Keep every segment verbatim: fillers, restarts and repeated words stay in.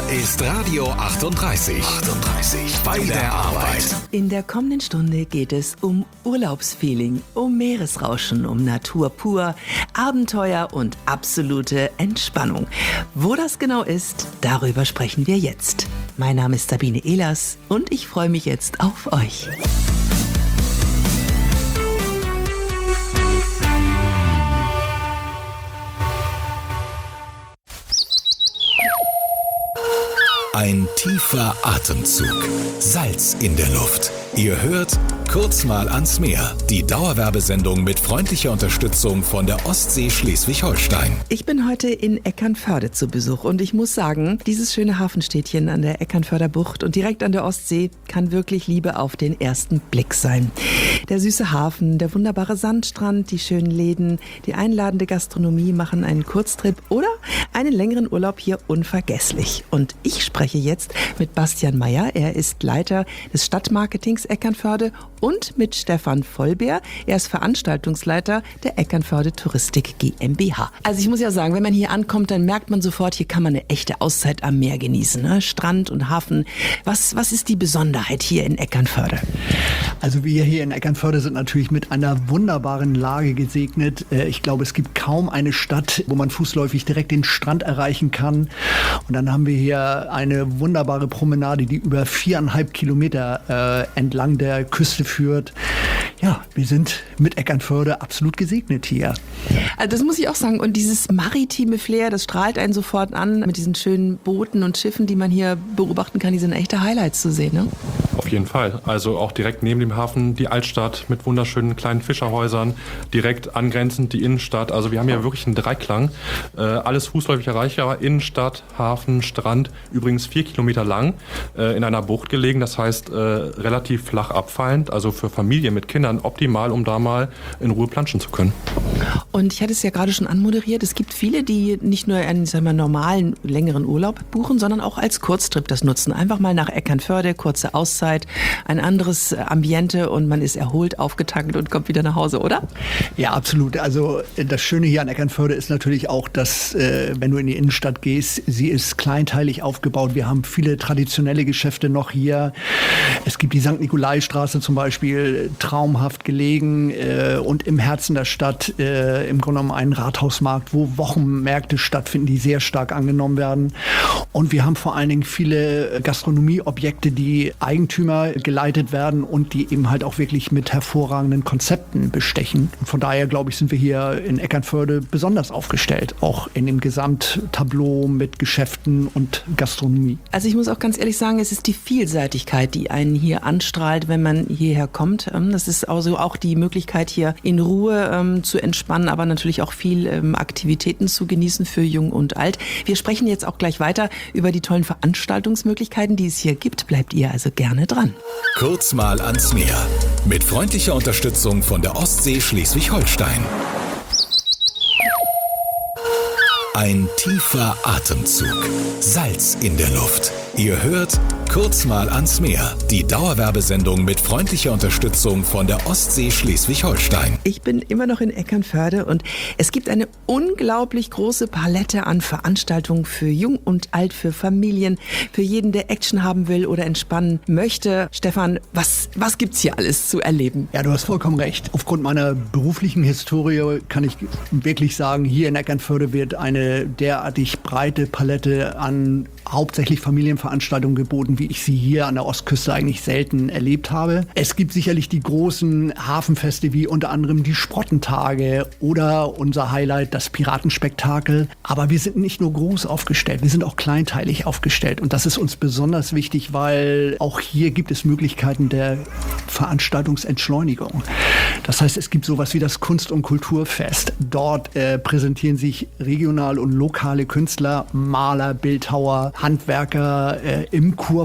ist Radio achtunddreißig. achtunddreißig bei der Arbeit. In der kommenden Stunde geht es um Urlaubsfeeling, um Meeresrauschen, um Natur pur, Abenteuer und absolute Entspannung. Wo das genau ist, darüber sprechen wir jetzt. Mein Name ist Sabine Ehlers und ich freue mich jetzt auf euch. Ein tiefer Atemzug. Salz in der Luft. Ihr hört Kurz mal ans Meer. Die Dauerwerbesendung mit freundlicher Unterstützung von der Ostsee Schleswig-Holstein. Ich bin heute in Eckernförde zu Besuch und ich muss sagen, dieses schöne Hafenstädtchen an der Eckernförder Bucht und direkt an der Ostsee kann wirklich Liebe auf den ersten Blick sein. Der süße Hafen, der wunderbare Sandstrand, die schönen Läden, die einladende Gastronomie machen einen Kurztrip oder einen längeren Urlaub hier unvergesslich. Und ich spreche jetzt mit Bastian Meyer. Er ist Leiter des Stadtmarketings Eckernförde und mit Stefan Vollbeer. Er ist Veranstaltungsleiter der Eckernförde Touristik GmbH. Also ich muss ja sagen, wenn man hier ankommt, dann merkt man sofort, hier kann man eine echte Auszeit am Meer genießen. Ne? Strand und Hafen. Was, was ist die Besonderheit hier in Eckernförde? Also wir hier in Eckernförde sind natürlich mit einer wunderbaren Lage gesegnet. Ich glaube, es gibt kaum eine Stadt, wo man fußläufig direkt den Strand erreichen kann. Und dann haben wir hier eine wunderbare Promenade, die über viereinhalb Kilometer äh, entlang der Küste führt. Ja, wir sind mit Eckernförde absolut gesegnet hier. Also das muss ich auch sagen. Und dieses maritime Flair, das strahlt einen sofort an mit diesen schönen Booten und Schiffen, die man hier beobachten kann. Die sind echte Highlights zu sehen, ne? Auf jeden Fall. Also auch direkt neben dem Hafen die Altstadt mit wunderschönen kleinen Fischerhäusern, direkt angrenzend die Innenstadt. Also wir haben ja wirklich einen Dreiklang. Äh, alles fußläufig erreichbar. Innenstadt, Hafen, Strand. Übrigens vier Kilometer lang, äh, in einer Bucht gelegen. Das heißt, äh, relativ flach abfallend. Also für Familien mit Kindern optimal, um da mal in Ruhe planschen zu können. Und ich hatte es ja gerade schon anmoderiert. Es gibt viele, die nicht nur einen, sagen wir, normalen, längeren Urlaub buchen, sondern auch als Kurztrip das nutzen. Einfach mal nach Eckernförde, kurze Auszeit, ein anderes Ambiente und man ist erholt, aufgetankt und kommt wieder nach Hause, oder? Ja, absolut. Also das Schöne hier an Eckernförde ist natürlich auch, dass, äh, wenn du in die Innenstadt gehst, sie ist kleinteilig aufgebaut. Wir haben viele traditionelle Geschäfte noch hier. Es gibt die Sankt Nikolai-Straße zum Beispiel, traumhaft gelegen äh, und im Herzen der Stadt äh, im Grunde genommen einen Rathausmarkt, wo Wochenmärkte stattfinden, die sehr stark angenommen werden. Und wir haben vor allen Dingen viele Gastronomieobjekte, die Eigentümer geleitet werden und die eben halt auch wirklich mit hervorragenden Konzepten bestechen. Und von daher, glaube ich, sind wir hier in Eckernförde besonders aufgestellt, auch in dem Gesamttableau mit Geschäften und Gastronomie. Also ich muss auch ganz ehrlich sagen, es ist die Vielseitigkeit, die einen hier anstrahlt, wenn man hierher kommt. Das ist also auch die Möglichkeit, hier in Ruhe ähm, zu entspannen, aber natürlich auch viel ähm, Aktivitäten zu genießen für Jung und Alt. Wir sprechen jetzt auch gleich weiter über die tollen Veranstaltungsmöglichkeiten, die es hier gibt. Bleibt ihr also gerne dran. Kurz mal ans Meer. Mit freundlicher Unterstützung von der Ostsee Schleswig-Holstein. Ein tiefer Atemzug. Salz in der Luft. Ihr hört Kurz mal ans Meer. Die Dauerwerbesendung mit freundlicher Unterstützung von der Ostsee Schleswig-Holstein. Ich bin immer noch in Eckernförde und es gibt eine unglaublich große Palette an Veranstaltungen für Jung und Alt, für Familien, für jeden, der Action haben will oder entspannen möchte. Stefan, was, was gibt's hier alles zu erleben? Ja, du hast vollkommen recht. Aufgrund meiner beruflichen Historie kann ich wirklich sagen, hier in Eckernförde wird eine derartig breite Palette an hauptsächlich Familienveranstaltungen geboten, wie ich sie hier an der Ostküste eigentlich selten erlebt habe. Es gibt sicherlich die großen Hafenfeste wie unter anderem die Sprottentage oder unser Highlight, das Piratenspektakel. Aber wir sind nicht nur groß aufgestellt, wir sind auch kleinteilig aufgestellt. Und das ist uns besonders wichtig, weil auch hier gibt es Möglichkeiten der Veranstaltungsentschleunigung. Das heißt, es gibt sowas wie das Kunst- und Kulturfest. Dort äh, präsentieren sich regional und lokale Künstler, Maler, Bildhauer, Handwerker äh, im Kurpark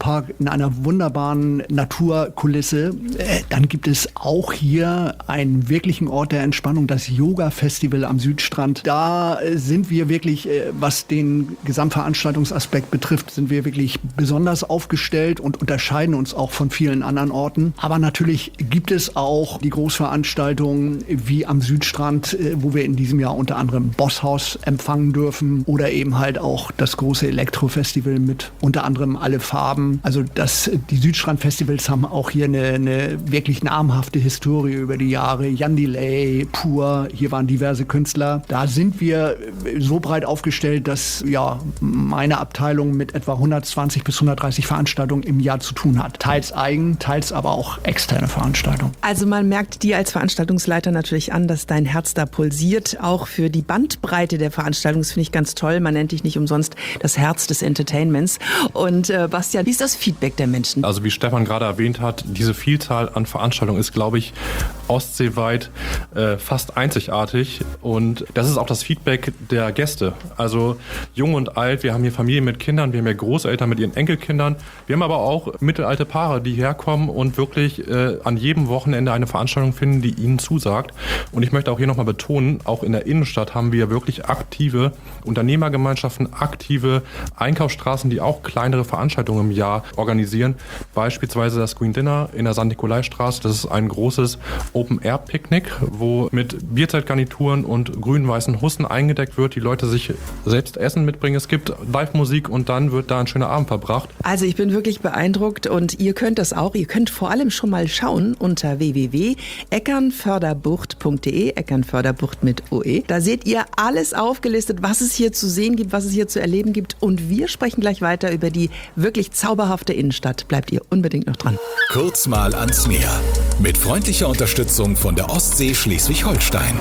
Fachpark in einer wunderbaren Naturkulisse. Äh, dann gibt es auch hier einen wirklichen Ort der Entspannung, das Yoga-Festival am Südstrand. Da äh, sind wir wirklich, äh, was den Gesamtveranstaltungsaspekt betrifft, sind wir wirklich besonders aufgestellt und unterscheiden uns auch von vielen anderen Orten. Aber natürlich gibt es auch die Großveranstaltungen wie am Südstrand, äh, wo wir in diesem Jahr unter anderem Bosshaus empfangen dürfen oder eben halt auch das große Elektrofestival mit unter anderem Alle Farben. Also das, die Südstrand-Festivals haben auch hier eine, eine wirklich namhafte Historie über die Jahre. Jan Delay, Pur, hier waren diverse Künstler. Da sind wir so breit aufgestellt, dass ja meine Abteilung mit etwa hundertzwanzig bis hundertdreißig Veranstaltungen im Jahr zu tun hat. Teils eigen, teils aber auch externe Veranstaltungen. Also man merkt dir als Veranstaltungsleiter natürlich an, dass dein Herz da pulsiert. Auch für die Bandbreite der Veranstaltung, das finde ich ganz toll. Man nennt dich nicht umsonst das Herz des Entertainments. Und äh, Bastian, wie ist das Feedback der Menschen? Also wie Stefan gerade erwähnt hat, diese Vielzahl an Veranstaltungen ist, glaube ich, ostseeweit äh, fast einzigartig. Und das ist auch das Feedback der Gäste. Also jung und alt, wir haben hier Familien mit Kindern, wir haben hier Großeltern mit ihren Enkelkindern. Wir haben aber auch mittelalte Paare, die herkommen und wirklich äh, an jedem Wochenende eine Veranstaltung finden, die ihnen zusagt. Und ich möchte auch hier nochmal betonen, auch in der Innenstadt haben wir wirklich aktive Unternehmergemeinschaften, aktive Einkaufsstraßen, die auch kleinere Veranstaltungen im Jahr organisieren. Beispielsweise das Green Dinner in der Sankt-Nikolai-Straße. Das ist ein großes Open-Air-Picknick, wo mit Bierzeltgarnituren und grün-weißen Hussen eingedeckt wird. Die Leute sich selbst Essen mitbringen. Es gibt Live-Musik und dann wird da ein schöner Abend verbracht. Also ich bin wirklich beeindruckt und ihr könnt das auch. Ihr könnt vor allem schon mal schauen unter w w w punkt eckernförderbucht punkt d e, Eckernförderbucht mit O E. Da seht ihr alles aufgelistet, was es hier zu sehen gibt, was es hier zu erleben gibt. Und wir sprechen gleich weiter über die wirklich zauberhafte Innenstadt. Bleibt ihr unbedingt noch dran. Kurz mal ans Meer. Mit freundlicher Unterstützung von der Ostsee Schleswig-Holstein.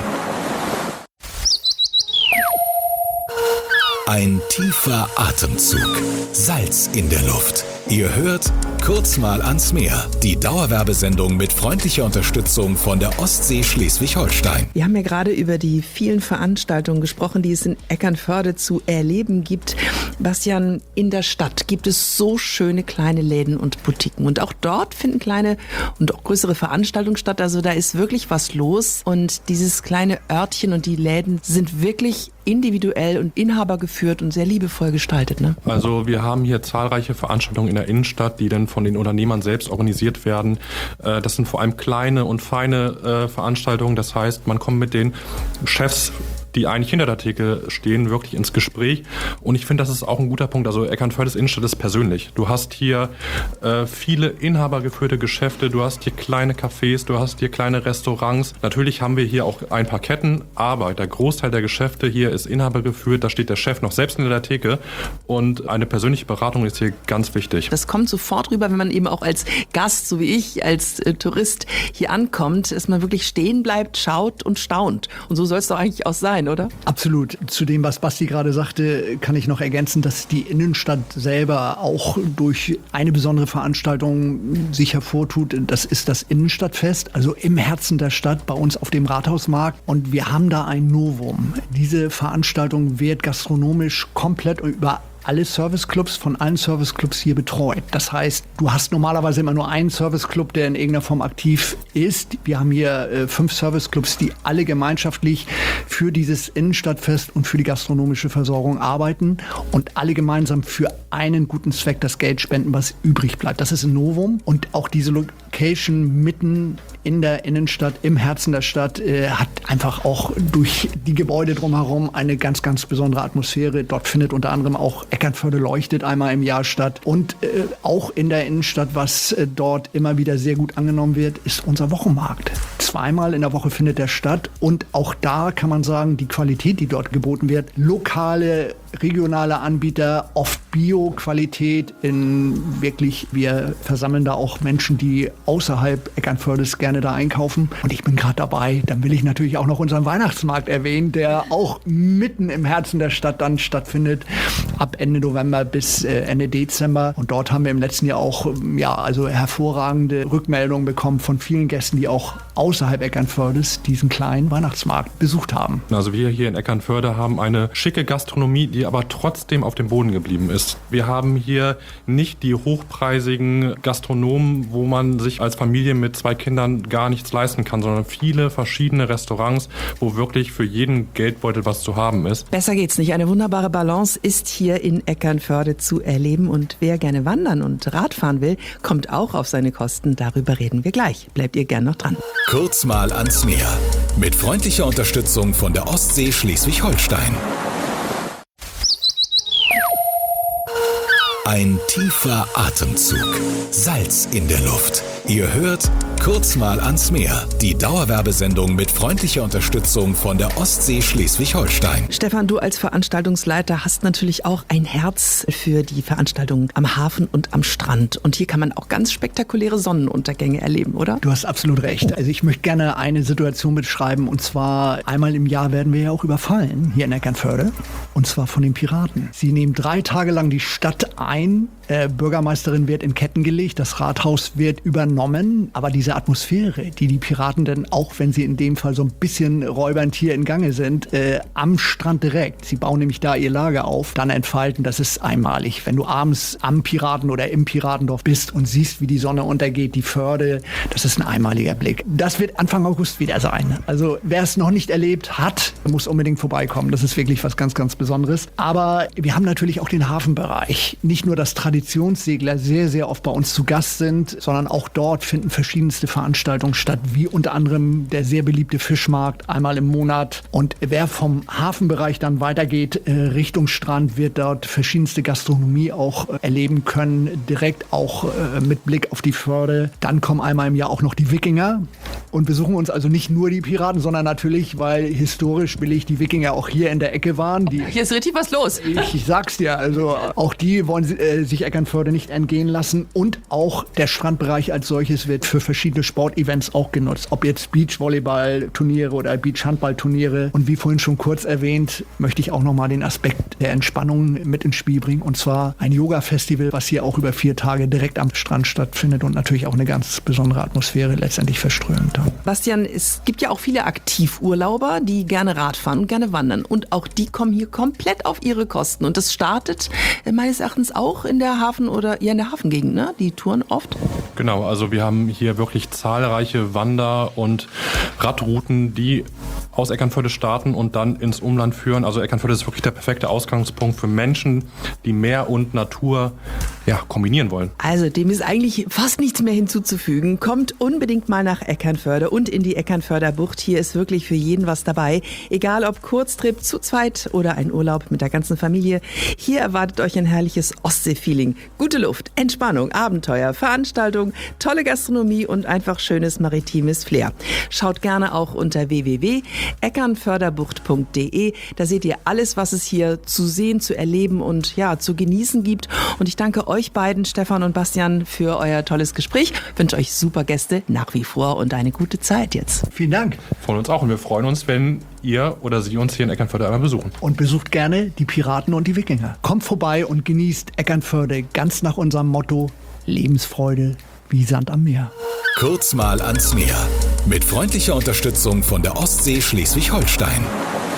Ein tiefer Atemzug. Salz in der Luft. Ihr hört Kurz mal ans Meer. Die Dauerwerbesendung mit freundlicher Unterstützung von der Ostsee Schleswig-Holstein. Wir haben ja gerade über die vielen Veranstaltungen gesprochen, die es in Eckernförde zu erleben gibt. Bastian, in der Stadt gibt es so schöne kleine Läden und Boutiquen. Und auch dort finden kleine und auch größere Veranstaltungen statt. Also da ist wirklich was los. Und dieses kleine Örtchen und die Läden sind wirklich individuell und inhabergeführt und sehr liebevoll gestaltet, ne? Also wir haben hier zahlreiche Veranstaltungen in der Innenstadt, die dann von den Unternehmern selbst organisiert werden. Das sind vor allem kleine und feine Veranstaltungen. Das heißt, man kommt mit den Chefs, die eigentlich hinter der Theke stehen, wirklich ins Gespräch. Und ich finde, das ist auch ein guter Punkt. Also Eckernfördes Innenstadt ist persönlich. Du hast hier äh, viele inhabergeführte Geschäfte, du hast hier kleine Cafés, du hast hier kleine Restaurants. Natürlich haben wir hier auch ein paar Ketten, aber der Großteil der Geschäfte hier ist inhabergeführt. Da steht der Chef noch selbst hinter der Theke. Und eine persönliche Beratung ist hier ganz wichtig. Das kommt sofort rüber, wenn man eben auch als Gast, so wie ich, als äh, Tourist hier ankommt, dass man wirklich stehen bleibt, schaut und staunt. Und so soll es doch eigentlich auch sein, oder? Absolut. Zu dem, was Basti gerade sagte, kann ich noch ergänzen, dass die Innenstadt selber auch durch eine besondere Veranstaltung sich hervortut. Das ist das Innenstadtfest, also im Herzen der Stadt bei uns auf dem Rathausmarkt. Und wir haben da ein Novum. Diese Veranstaltung wird gastronomisch komplett über alle Serviceclubs von allen Serviceclubs hier betreut. Das heißt, du hast normalerweise immer nur einen Serviceclub, der in irgendeiner Form aktiv ist. Wir haben hier äh, fünf Serviceclubs, die alle gemeinschaftlich für dieses Innenstadtfest und für die gastronomische Versorgung arbeiten und alle gemeinsam für einen guten Zweck das Geld spenden, was übrig bleibt. Das ist ein Novum. Und auch diese Location mitten in der Innenstadt, im Herzen der Stadt, äh, hat einfach auch durch die Gebäude drumherum eine ganz, ganz besondere Atmosphäre. Dort findet unter anderem auch Eckernförde leuchtet einmal im Jahr statt. Und äh, auch in der Innenstadt, was äh, dort immer wieder sehr gut angenommen wird, ist unser Wochenmarkt. Zweimal in der Woche findet der statt. Und auch da kann man sagen, die Qualität, die dort geboten wird, lokale, regionale Anbieter, oft Bio-Qualität in wirklich, wir versammeln da auch Menschen, die außerhalb Eckernfördes gerne da einkaufen. Und ich bin gerade dabei, dann will ich natürlich auch noch unseren Weihnachtsmarkt erwähnen, der auch mitten im Herzen der Stadt dann stattfindet, ab Ende November bis äh, Ende Dezember. Und dort haben wir im letzten Jahr auch ja, also hervorragende Rückmeldungen bekommen von vielen Gästen, die auch außerhalb Eckernfördes diesen kleinen Weihnachtsmarkt besucht haben. Also wir hier in Eckernförde haben eine schicke Gastronomie, die die aber trotzdem auf dem Boden geblieben ist. Wir haben hier nicht die hochpreisigen Gastronomen, wo man sich als Familie mit zwei Kindern gar nichts leisten kann, sondern viele verschiedene Restaurants, wo wirklich für jeden Geldbeutel was zu haben ist. Besser geht's nicht. Eine wunderbare Balance ist hier in Eckernförde zu erleben. Und wer gerne wandern und Radfahren will, kommt auch auf seine Kosten. Darüber reden wir gleich. Bleibt ihr gern noch dran. Kurz mal ans Meer. Mit freundlicher Unterstützung von der Ostsee Schleswig-Holstein. Ein tiefer Atemzug. Salz in der Luft. Ihr hört Kurz mal ans Meer. Die Dauerwerbesendung mit freundlicher Unterstützung von der Ostsee Schleswig-Holstein. Stefan, du als Veranstaltungsleiter hast natürlich auch ein Herz für die Veranstaltungen am Hafen und am Strand. Und hier kann man auch ganz spektakuläre Sonnenuntergänge erleben, oder? Du hast absolut recht. Also ich möchte gerne eine Situation beschreiben. Und zwar einmal im Jahr werden wir ja auch überfallen hier in Eckernförde. Und zwar von den Piraten. Sie nehmen drei Tage lang die Stadt ein. Äh, Bürgermeisterin wird in Ketten gelegt. Das Rathaus wird übernommen. Aber diese Atmosphäre, die die Piraten dann, auch wenn sie in dem Fall so ein bisschen räubernd hier in Gange sind, äh, am Strand direkt, sie bauen nämlich da ihr Lager auf, dann entfalten, das ist einmalig. Wenn du abends am Piraten oder im Piratendorf bist und siehst, wie die Sonne untergeht, die Förde, das ist ein einmaliger Blick. Das wird Anfang August wieder sein. Also wer es noch nicht erlebt hat, muss unbedingt vorbeikommen. Das ist wirklich was ganz, ganz Besonderes. Aber wir haben natürlich auch den Hafenbereich. Nicht nur, dass Traditionssegler sehr, sehr oft bei uns zu Gast sind, sondern auch dort finden verschiedenste Veranstaltungen statt, wie unter anderem der sehr beliebte Fischmarkt einmal im Monat. Und wer vom Hafenbereich dann weitergeht äh, Richtung Strand, wird dort verschiedenste Gastronomie auch äh, erleben können, direkt auch äh, mit Blick auf die Förde. Dann kommen einmal im Jahr auch noch die Wikinger und besuchen uns also nicht nur die Piraten, sondern natürlich, weil historisch belegt die Wikinger auch hier in der Ecke waren. Die, Hier ist richtig was los. ich, ich sag's dir, also auch die wollen äh, sich Eckernförde nicht entgehen lassen. Und auch der Strandbereich als solches wird für verschiedene Sportevents auch genutzt. Ob jetzt Beachvolleyball-Turniere oder Beachhandball-Turniere. Und wie vorhin schon kurz erwähnt, möchte ich auch nochmal den Aspekt der Entspannung mit ins Spiel bringen. Und zwar ein Yoga-Festival, was hier auch über vier Tage direkt am Strand stattfindet und natürlich auch eine ganz besondere Atmosphäre letztendlich verströmt. Bastian, es gibt ja auch viele Aktivurlauber, die gerne Radfahren und gerne wandern. Und auch die kommen hier komplett auf ihre Kosten. Und das startet äh, meines Erachtens auch in der Hafen- oder ja in der Hafengegend, ne? Die Touren oft. Genau, also wir haben hier wirklich zahlreiche Wander- und Radrouten, die aus Eckernförde starten und dann ins Umland führen. Also Eckernförde ist wirklich der perfekte Ausgangspunkt für Menschen, die Meer und Natur ja, kombinieren wollen. Also dem ist eigentlich fast nichts mehr hinzuzufügen. Kommt unbedingt mal nach Eckernförde und in die Eckernförder Bucht. Hier ist wirklich für jeden was dabei. Egal ob Kurztrip zu zweit oder ein Urlaub mit der ganzen Familie. Hier erwartet euch ein herrliches Ostsee-Feeling. Gute Luft, Entspannung, Abenteuer, Veranstaltung, tolle Gastronomie und einfach schönes maritimes Flair. Schaut gerne auch unter w w w punkt eckernförderbucht punkt d e. Da seht ihr alles, was es hier zu sehen, zu erleben und ja, zu genießen gibt. Und ich danke euch beiden, Stefan und Bastian, für euer tolles Gespräch. Ich wünsche euch super Gäste nach wie vor und eine gute Zeit jetzt. Vielen Dank. Von uns auch und wir freuen uns, wenn ihr oder sie uns hier in Eckernförde einmal besuchen. Und besucht gerne die Piraten und die Wikinger. Kommt vorbei und genießt Eckernförde ganz nach unserem Motto Lebensfreude wie Sand am Meer. Kurz mal ans Meer. Mit freundlicher Unterstützung von der Ostsee Schleswig-Holstein.